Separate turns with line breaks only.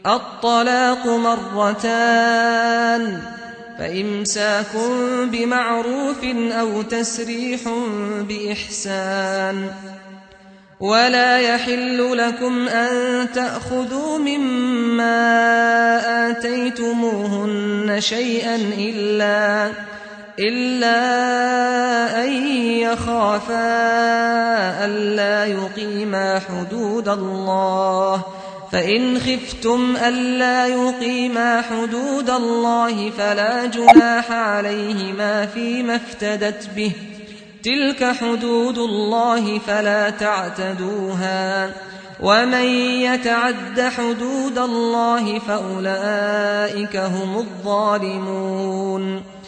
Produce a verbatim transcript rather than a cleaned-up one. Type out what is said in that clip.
الطلاق مرتان، فإمساك بمعروف أو تسريح بإحسان. ولا يحل لكم أن تأخذوا مما آتيتموهن شيئا إلا, إلا أن يخافا ألا يقيما حدود الله، فإن خفتم ألا يقيما حدود الله فلا جناح عليهما فيما افتدت به، تلك حدود الله فلا تعتدوها، ومن يتعد حدود الله فأولئك هم الظالمون.